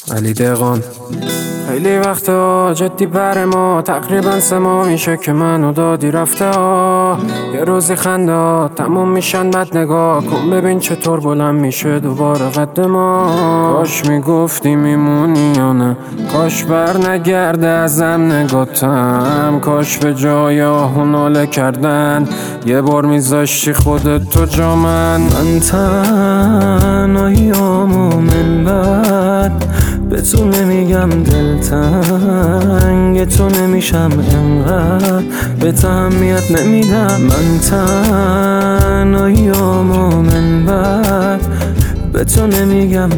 علی دقان. خیلی وقتا جدی بر ما تقریبا 3 ماه میشه که منو دادی رفته ها. یه روزی خنده تموم میشن بد نگاه کن ببین چطور بلند میشه دوباره قد ما. کاش میگفتی میمونی یا نه، کاش بر نگرده ازم نگاتم، کاش به جای آهو ناله کردن یه بار میذاشتی خودت تو جا من تنهاییامو من بعد به تو نمیگم دلتنگ تو نمیشم انقدر به اهمیت نمیدم. من تنهاییامو من بعد به تو نمیگم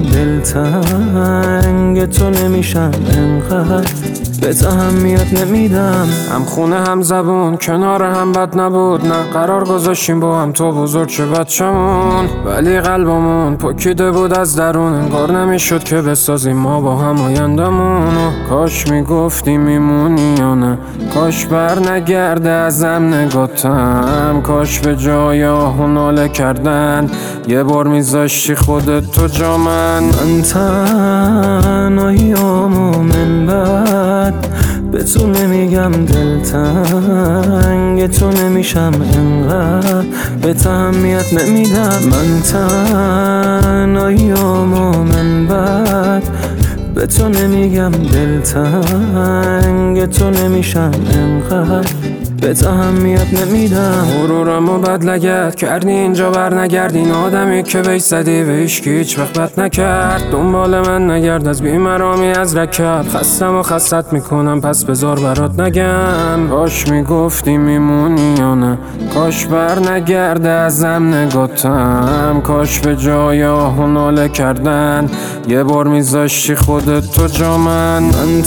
دلتنگ تو نمیشم انقدر به اهمیت نمیدم. هم خونه هم زبون کنار هم بد نبود، نه قرار گذاشتیم با هم تو بزرگ چه بچمون، ولی قلبمون پکیده بود از درون، انگار نمیشد که بسازیم ما با هم آیندمون. کاش میگفتی میمونی یا نه، کاش بر نگرده ازم نگاتم، کاش به جای آهو ناله کردن یه بار میذاشتی خودت تو جا من. من تنهاییامو من بعد به تو نمیگم دلتنگ تو نمیشم انقدر به اهمیت نمیدم. من تنهاییامو من بعد به تو نمیگم دلتنگ تو نمیشم انقدر به اهمیت نمیدم. غرورمو بد لگد کردی اینجا بر نگردین، آدمی که بیش زدی و هیچ وقت بد نکرد. دنبال من نگرد از بیمرامی از رکب، خستم و خستت میکنم پس بذار برات نگم. کاش میگفتی میمونی یا نه، کاش بر نگرده ازم نگاتم، کاش به جای آهو ناله کردن یه بار میذاشتی خودت تو جا من. من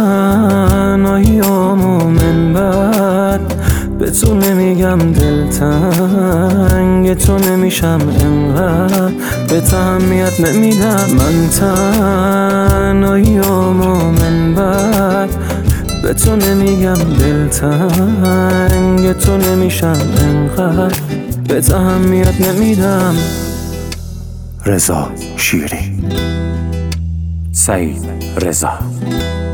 تنهاییامو من بعد به تو نمیگم دلتنگ تو نمیشم انقدر به اهمیت نمیدم. من تنهاییامو من بعد به تو نمیگم دلتنگ تو نمیشم انقدر به اهمیت نمیدم. رضا شیری، سعید رضا.